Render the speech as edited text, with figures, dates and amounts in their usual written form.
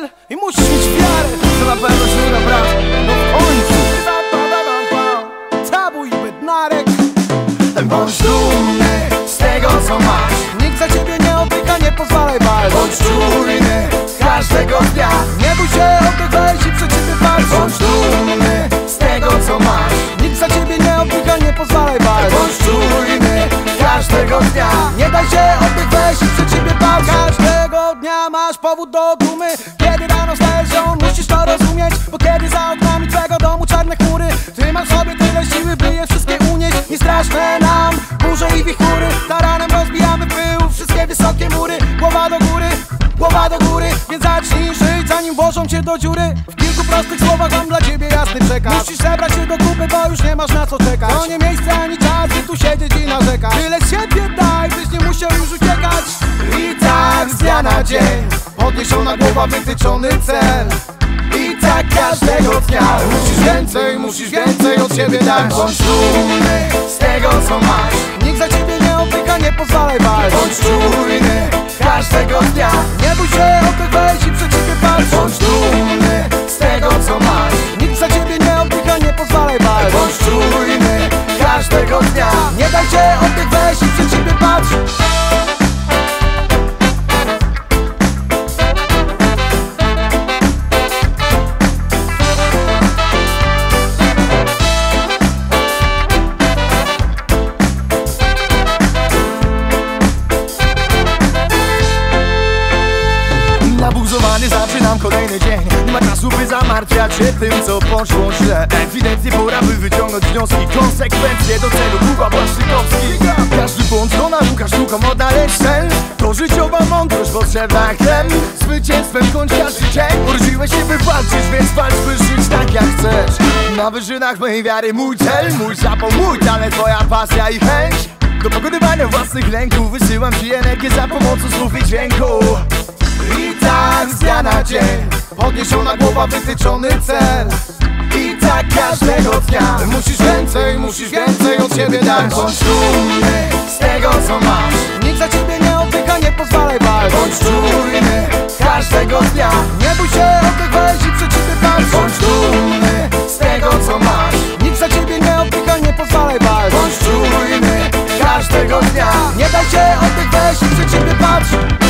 cel i musisz mieć wiarę, to na pewno się uda, brat. No w końcu Tabu i Bednarek. Bądź dumny z tego, co masz. Nikt za ciebie nie oddycha, nie pozwalaj walczyć. Bądź czujny każdego dnia. Nie bój się oddychać i przed ciebie walczyć. Bądź dumny z tego, co masz. Nikt za ciebie nie oddycha, nie pozwalaj walczyć. Bądź czujny każdego dnia. Nie daj się oddychać i przed ciebie walczyć. Każdego dnia masz powód do dumy. Kiedy rano wstajesz, musisz to rozumieć. Bo kiedy za oknami twego domu czarne chmury, ty masz sobie tyle siły, by je wszystkie unieść. Nie straszne nam burze i wichury. Taranem rozbijamy pył, wszystkie wysokie mury. Głowa do góry, więc zacznij żyć, zanim włożą cię do dziury. W kilku prostych słowach mam dla ciebie jasny przekaz. Musisz zebrać się do kupy, bo już nie masz na co czekać. To nie miejsce ani czas, by tu siedzieć i narzekać. Tyle z siebie daj, byś nie musiał już uciekać. I tak z dnia na dzień podniesiona głowa, wytyczony cel. I tak każdego dnia musisz więcej od siebie dać. Bądź dumny z tego, co masz. Nikt za ciebie nie oddycha, nie pozwalaj walczyć. Bądź czujny każdego dnia. Nie bój się oddychać i przed ciebie walczyć. Bądź dumny z tego, co masz. Nikt za ciebie nie oddycha, nie pozwalaj walczyć. Bądź czujny każdego dnia. Nie daj się oddychać i przed ciebie patrz. Nabuzowany zaczynam kolejny dzień. Nie ma czasu, by zamartwiać się tym, co poszło źle. Ewidentnie pora, by wyciągnąć wnioski. Konsekwencje do celu, Kuba Błaszczykowski. Każdy błąd to nauka, sztuką odnaleźć sens. To życiowa mądrość potrzebna jak chleb. Zwycięstwem kończ każdy dzień. Urodziłeś się, by walczyć, więc walcz, by żyć tak jak chcesz. Na wyżynach mojej wiary mój cel, mój zapał, mój talent, twoja pasja i chęć. Do pokonywania własnych lęków wysyłam ci energię za pomocą słów i dźwięku. I tak z dnia na dzień podniesiona głowa, wytyczony cel. I tak każdego dnia musisz więcej od siebie dać. Bądź dumny z tego, co masz. Nikt za ciebie nie oddycha, nie pozwalaj walczyć. Bądź czujny każdego dnia. Nie bój się oddychać i przed ciebie walczyć. Bądź dumny z tego, co masz. Nikt za ciebie nie oddycha, nie pozwalaj walczyć. Bądź czujny każdego dnia. Nie daj się oddychać i przed ciebie patrz.